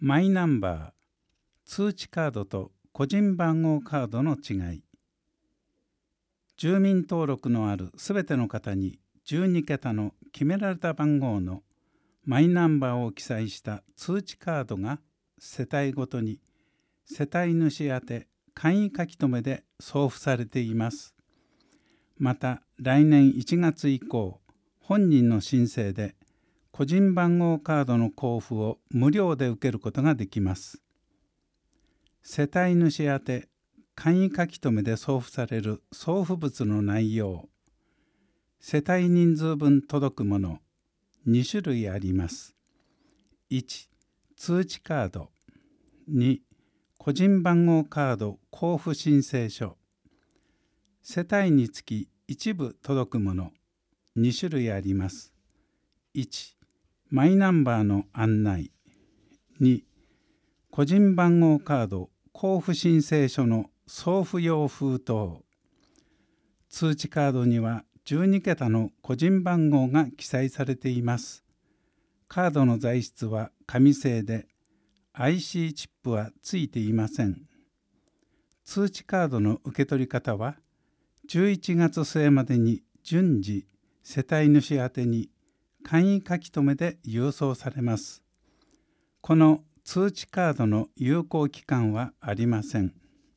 マイナンバー、通知カードと個人番号カードの違い。住民登録のあるすべての方に12桁の決められた番号のマイナンバーを記載した通知カードが世帯ごとに世帯主宛て簡易書留で送付されています。また来年1月以降、本人の申請で個人番号カードの交付を無料で受けることができます。世帯主宛て簡易書留で送付される送付物の内容、世帯人数分届くもの2種類あります。1、通知カード。2、個人番号カード交付申請書。世帯につき一部届くもの2種類あります。1、マイナンバーの案内。2、個人番号カード交付申請書の送付用封筒。通知カードには12桁の個人番号が記載されています。カードの材質は紙製で IC チップはついていません。通知カードの受け取り方は11月末までに順次世帯主宛てに簡易書留で郵送されます。この通知カードの有効期間はありません。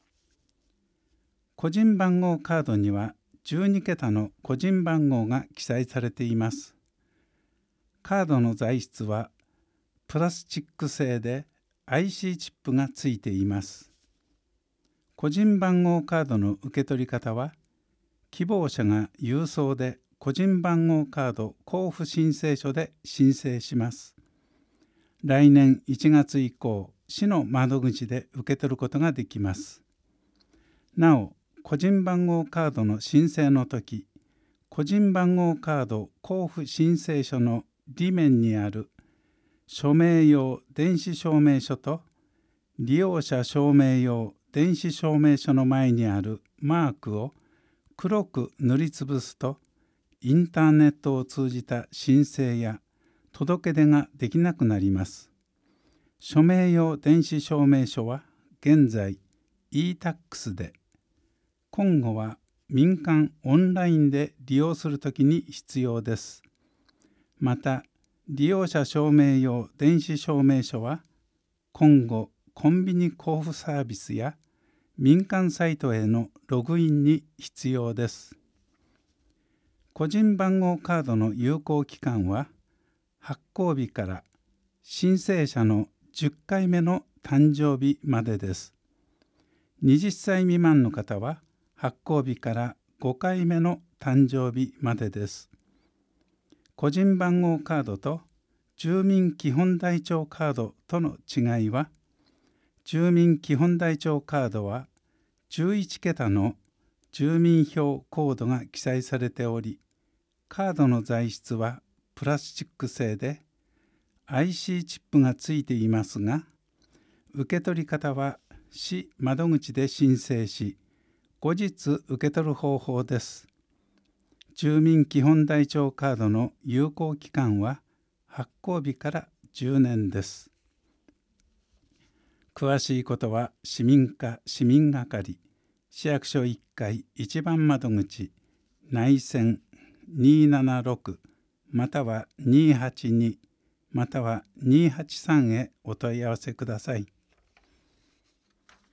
個人番号カードには12桁の個人番号が記載されています。カードの材質はプラスチック製で IC チップがついています。個人番号カードの受け取り方は、希望者が郵送で個人番号カード交付申請書で申請します。来年1月以降、市の窓口で受け取ることができます。なお、個人番号カードの申請のとき、個人番号カード交付申請書の裏面にある署名用電子証明書と利用者証明用電子証明書の前にあるマークを黒く塗りつぶすと、インターネットを通じた申請や届け出ができなくなります。署名用電子証明書は現在 e-tax で、今後は民間オンラインで利用するときに必要です。また、利用者証明用電子証明書は今後コンビニ交付サービスや民間サイトへのログインに必要です。個人番号カードの有効期間は発行日から申請者の10回目の誕生日までです。20歳未満の方は発行日から5回目の誕生日までです。個人番号カードと住民基本台帳カードとの違いは、住民基本台帳カードは11桁の住民票コードが記載されており、カードの材質はプラスチック製で IC チップがついていますが、受け取り方は市窓口で申請し、後日受け取る方法です。住民基本台帳カードの有効期間は発行日から10年です。詳しいことは市民課市民係市役所1階1番窓口内線276または282または283へお問い合わせください。